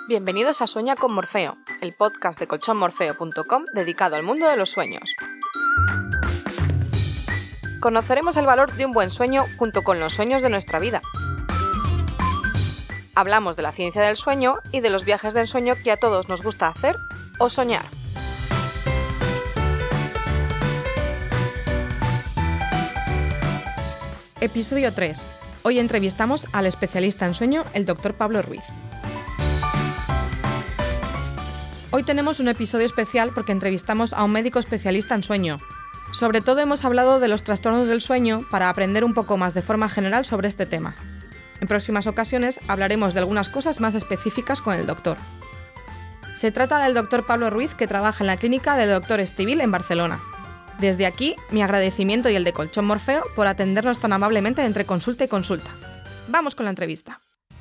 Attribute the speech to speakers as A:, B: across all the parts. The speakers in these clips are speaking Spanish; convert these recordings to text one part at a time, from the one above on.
A: Bienvenidos a Sueña con Morfeo, el podcast de colchonmorfeo.com dedicado al mundo de los sueños. Conoceremos el valor de un buen sueño junto con los sueños de nuestra vida. Hablamos de la ciencia del sueño y de los viajes del sueño que a todos nos gusta hacer o soñar. Episodio 3. Hoy entrevistamos al especialista en sueño, el Dr. Pablo Ruiz. Hoy tenemos un episodio especial porque entrevistamos a un médico especialista en sueño. Sobre todo hemos hablado de los trastornos del sueño para aprender un poco más de forma general sobre este tema. En próximas ocasiones hablaremos de algunas cosas más específicas con el doctor. Se trata del Dr. Pablo Ruiz, que trabaja en la clínica del Dr. Estivill en Barcelona. Desde aquí, mi agradecimiento y el de Colchón Morfeo por atendernos tan amablemente entre consulta y consulta. Vamos con la entrevista.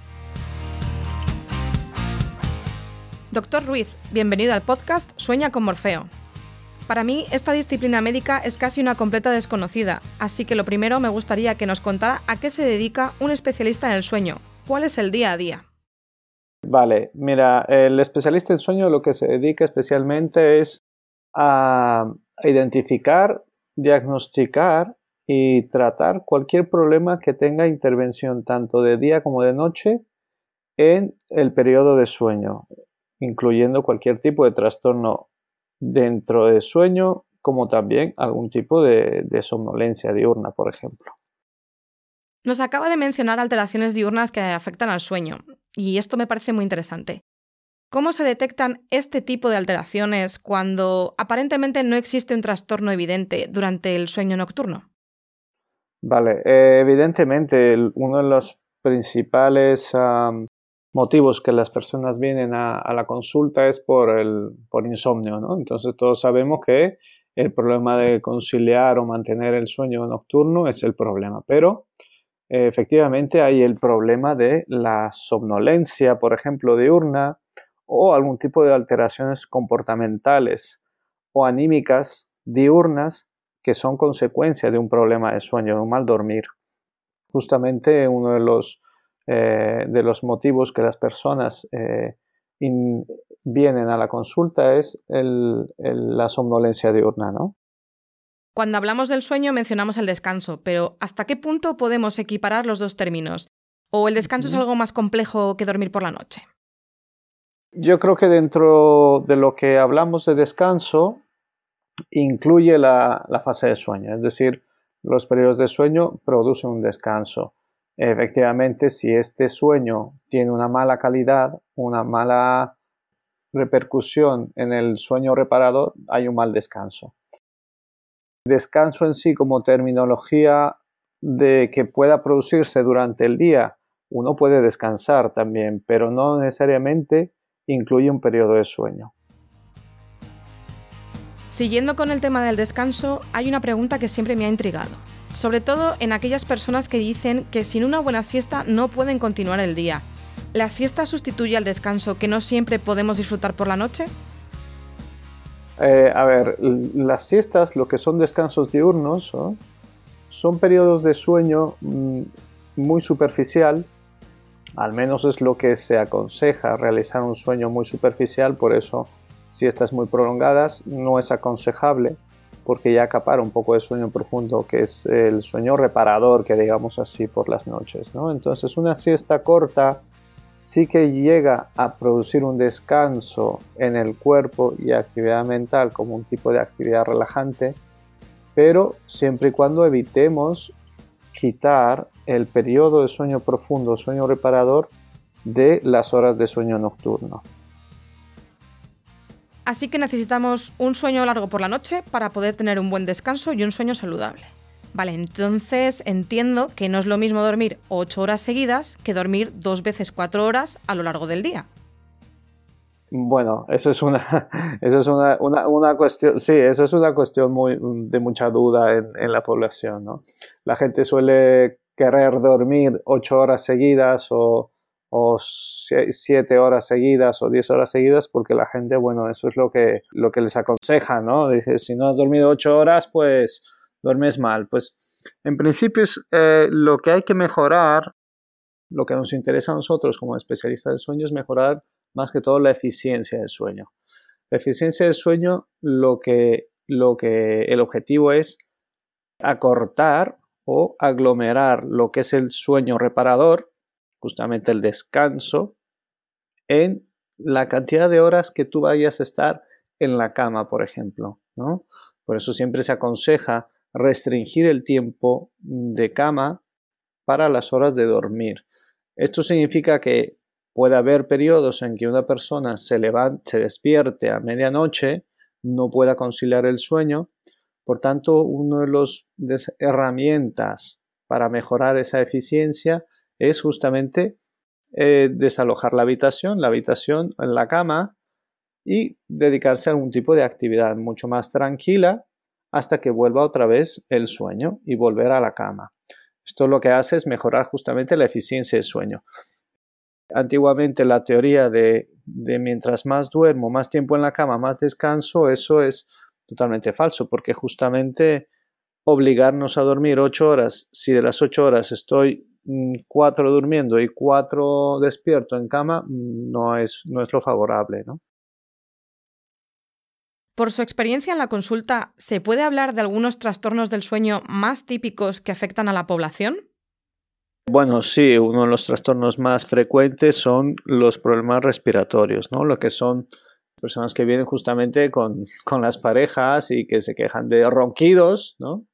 A: Dr. Ruiz, bienvenido al podcast Sueña con Morfeo. Para mí, esta disciplina médica es casi una completa desconocida, así que lo primero me gustaría que nos contara a qué se dedica un especialista en el sueño. ¿Cuál es el día a día?
B: Vale, mira, el especialista en sueño lo que se dedica especialmente es a identificar, diagnosticar y tratar cualquier problema que tenga intervención tanto de día como de noche en el periodo de sueño, incluyendo cualquier tipo de trastorno dentro del sueño, como también algún tipo de somnolencia diurna, por ejemplo.
A: Nos acaba de mencionar alteraciones diurnas que afectan al sueño, y esto me parece muy interesante. ¿Cómo se detectan este tipo de alteraciones cuando aparentemente no existe un trastorno evidente durante el sueño nocturno?
B: Vale, evidentemente uno de los principales motivos que las personas vienen a la consulta es por insomnio, ¿no? Entonces todos sabemos que el problema de conciliar o mantener el sueño nocturno es el problema, pero efectivamente hay el problema de la somnolencia, por ejemplo, diurna, o algún tipo de alteraciones comportamentales o anímicas diurnas que son consecuencia de un problema de sueño, de un mal dormir. Justamente uno de los motivos que las personas vienen a la consulta es la somnolencia diurna, ¿no?
A: Cuando hablamos del sueño mencionamos el descanso, pero ¿hasta qué punto podemos equiparar los dos términos? ¿O el descanso es algo más complejo que dormir por la noche?
B: Yo creo que dentro de lo que hablamos de descanso incluye la fase de sueño, es decir, los periodos de sueño producen un descanso. Efectivamente, si este sueño tiene una mala calidad, una mala repercusión en el sueño reparador, hay un mal descanso. Descanso en sí como terminología de que pueda producirse durante el día, uno puede descansar también, pero no necesariamente incluye un periodo de sueño.
A: Siguiendo con el tema del descanso, hay una pregunta que siempre me ha intrigado, sobre todo en aquellas personas que dicen que sin una buena siesta no pueden continuar el día. ¿La siesta sustituye al descanso que no siempre podemos disfrutar por la noche?
B: Las siestas, lo que son descansos diurnos, ¿no? Son periodos de sueño muy superficial. Al menos es lo que se aconseja, realizar un sueño muy superficial, por eso siestas muy prolongadas no es aconsejable porque ya acapara un poco de sueño profundo, que es el sueño reparador, que digamos así, por las noches, ¿no? Entonces una siesta corta sí que llega a producir un descanso en el cuerpo y actividad mental como un tipo de actividad relajante, pero siempre y cuando evitemos quitar el periodo de sueño profundo, sueño reparador, de las horas de sueño nocturno.
A: Así que necesitamos un sueño largo por la noche para poder tener un buen descanso y un sueño saludable. Vale, entonces entiendo que no es lo mismo dormir 8 horas seguidas que dormir 2 veces 4 horas a lo largo del día.
B: Bueno, eso es una cuestión, sí, eso es una cuestión de mucha duda en la población, ¿no? La gente suele querer dormir 8 horas seguidas o 7 horas seguidas o 10 horas seguidas porque la gente, bueno, eso es lo que les aconseja, ¿no? Dice, si no has dormido 8 horas, pues duermes mal. Pues en principio es lo que hay que mejorar, lo que nos interesa a nosotros como especialistas del sueño es mejorar más que todo la eficiencia del sueño. La eficiencia del sueño, el objetivo es acortar o aglomerar lo que es el sueño reparador, justamente el descanso, en la cantidad de horas que tú vayas a estar en la cama, por ejemplo, ¿no? Por eso siempre se aconseja restringir el tiempo de cama para las horas de dormir. Esto significa que puede haber periodos en que una persona se despierte a medianoche, no pueda conciliar el sueño. Por tanto, una de las herramientas para mejorar esa eficiencia es justamente desalojar la habitación en la cama, y dedicarse a algún tipo de actividad mucho más tranquila hasta que vuelva otra vez el sueño y volver a la cama. Esto lo que hace es mejorar justamente la eficiencia del sueño. Antiguamente la teoría de mientras más duermo, más tiempo en la cama, más descanso, eso es totalmente falso, porque justamente obligarnos a dormir 8 horas, si de las 8 horas estoy 4 durmiendo y 4 despierto en cama, no es lo favorable, ¿no?
A: Por su experiencia en la consulta, ¿se puede hablar de algunos trastornos del sueño más típicos que afectan a la población?
B: Bueno, sí, uno de los trastornos más frecuentes son los problemas respiratorios, ¿no? Lo que son personas que vienen justamente con las parejas y que se quejan de ronquidos, ¿no?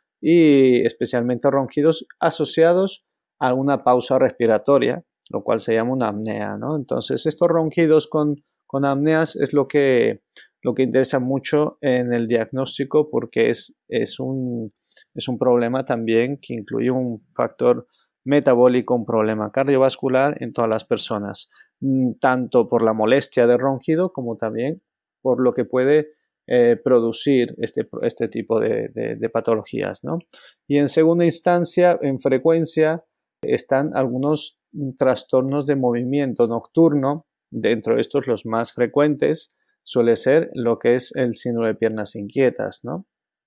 B: Y especialmente ronquidos asociados a una pausa respiratoria, lo cual se llama una apnea, ¿no? Entonces, estos ronquidos con apneas es lo que interesa mucho en el diagnóstico, porque es un problema también que incluye un factor metabólico, un problema cardiovascular en todas las personas, tanto por la molestia del ronquido como también por lo que puede producir este tipo de patologías, ¿no? Y en segunda instancia, en frecuencia, están algunos trastornos de movimiento nocturno. Dentro de estos, los más frecuentes suele ser lo que es el síndrome de piernas inquietas, ¿no?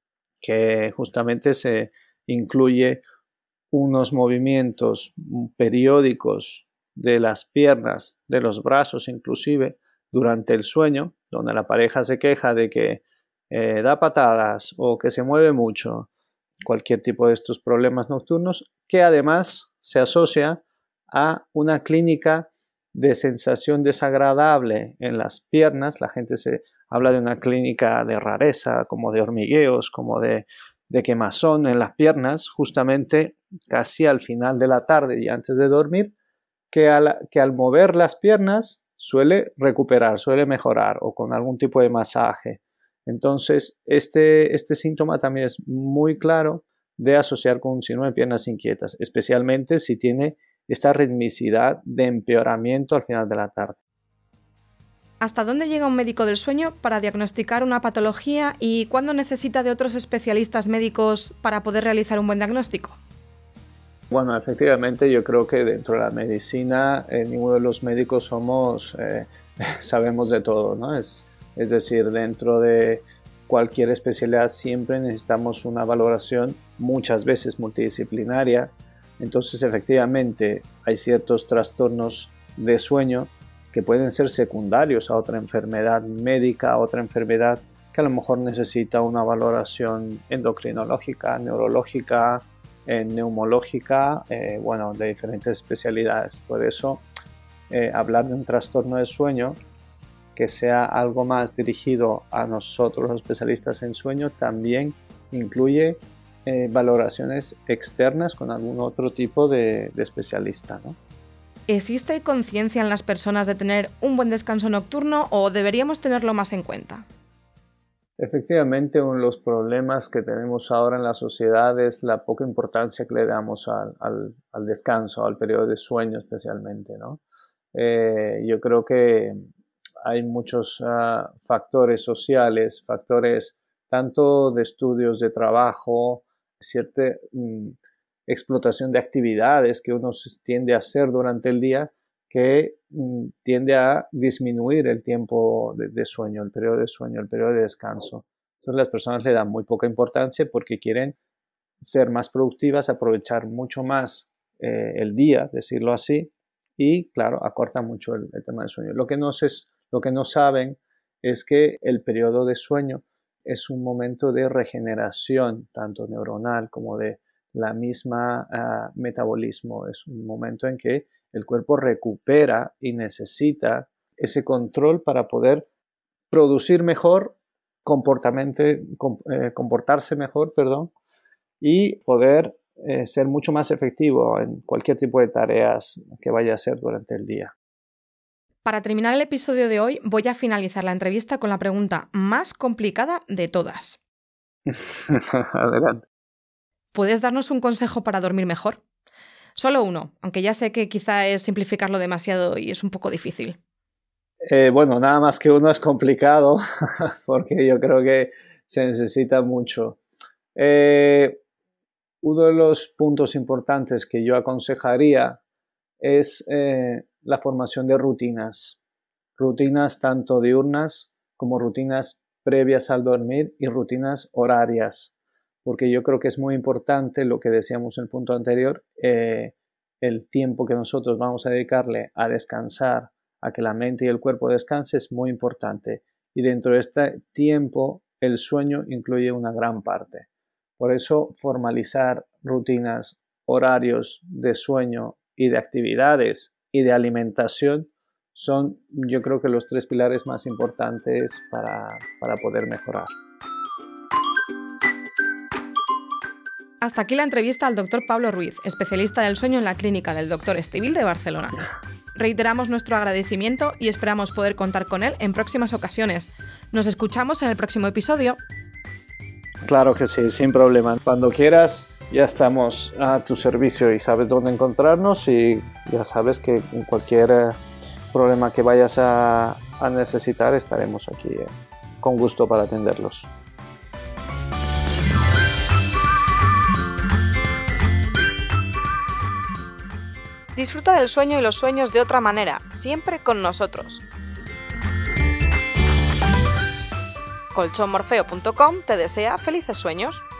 B: Que justamente se incluye unos movimientos periódicos de las piernas, de los brazos inclusive, durante el sueño, donde la pareja se queja de que da patadas o que se mueve mucho, cualquier tipo de estos problemas nocturnos, que además se asocia a una clínica de sensación desagradable en las piernas. La gente se habla de una clínica de rareza, como de hormigueos, como de quemazón en las piernas, justamente casi al final de la tarde y antes de dormir, que al mover las piernas suele recuperar, suele mejorar, o con algún tipo de masaje. Entonces, este síntoma también es muy claro de asociar con un síndrome de piernas inquietas, especialmente si tiene esta ritmicidad de empeoramiento al final de la tarde.
A: ¿Hasta dónde llega un médico del sueño para diagnosticar una patología y cuándo necesita de otros especialistas médicos para poder realizar un buen diagnóstico?
B: Bueno, efectivamente yo creo que dentro de la medicina ninguno de los médicos sabemos de todo, ¿no? Es decir, dentro de cualquier especialidad siempre necesitamos una valoración, muchas veces multidisciplinaria. Entonces, efectivamente, hay ciertos trastornos de sueño que pueden ser secundarios a otra enfermedad médica, a otra enfermedad que a lo mejor necesita una valoración endocrinológica, neurológica, neumológica, de diferentes especialidades. Por eso, hablar de un trastorno de sueño que sea algo más dirigido a nosotros los especialistas en sueño también incluye valoraciones externas con algún otro tipo de especialista, ¿no?
A: ¿Existe conciencia en las personas de tener un buen descanso nocturno o deberíamos tenerlo más en cuenta?
B: Efectivamente, uno de los problemas que tenemos ahora en la sociedad es la poca importancia que le damos al descanso, al periodo de sueño especialmente, ¿no? Yo creo que hay muchos factores sociales, factores tanto de estudios de trabajo, cierta explotación de actividades que uno tiende a hacer durante el día, que tiende a disminuir el tiempo de sueño, el periodo de sueño, el periodo de descanso. Entonces las personas le dan muy poca importancia porque quieren ser más productivas, aprovechar mucho más el día, decirlo así, y, claro, acorta mucho el tema del sueño. Lo que no saben es que el periodo de sueño es un momento de regeneración, tanto neuronal como de la misma metabolismo. Es un momento en que el cuerpo recupera y necesita ese control para poder producir mejor, comportarse mejor, y poder ser mucho más efectivo en cualquier tipo de tareas que vaya a hacer durante el día.
A: Para terminar el episodio de hoy, voy a finalizar la entrevista con la pregunta más complicada de todas.
B: Adelante.
A: ¿Puedes darnos un consejo para dormir mejor? Solo uno, aunque ya sé que quizá es simplificarlo demasiado y es un poco difícil.
B: Bueno, nada más que uno es complicado, porque yo creo que se necesita mucho. Uno de los puntos importantes que yo aconsejaría es la formación de rutinas tanto diurnas como rutinas previas al dormir y rutinas horarias, porque yo creo que es muy importante lo que decíamos en el punto anterior, el tiempo que nosotros vamos a dedicarle a descansar, a que la mente y el cuerpo descanse es muy importante, y dentro de este tiempo el sueño incluye una gran parte. Por eso formalizar rutinas, horarios de sueño y de actividades y de alimentación son, yo creo que los 3 pilares más importantes para poder mejorar.
A: Hasta aquí la entrevista al Dr. Pablo Ruiz, especialista del sueño en la clínica del Dr. Estivill de Barcelona. Reiteramos nuestro agradecimiento y esperamos poder contar con él en próximas ocasiones. Nos escuchamos en el próximo episodio.
B: Claro que sí, sin problema. Cuando quieras, ya estamos a tu servicio y sabes dónde encontrarnos, y ya sabes que en cualquier problema que vayas a necesitar estaremos aquí con gusto para atenderlos.
A: Disfruta del sueño y los sueños de otra manera, siempre con nosotros. Colchonmorfeo.com te desea felices sueños.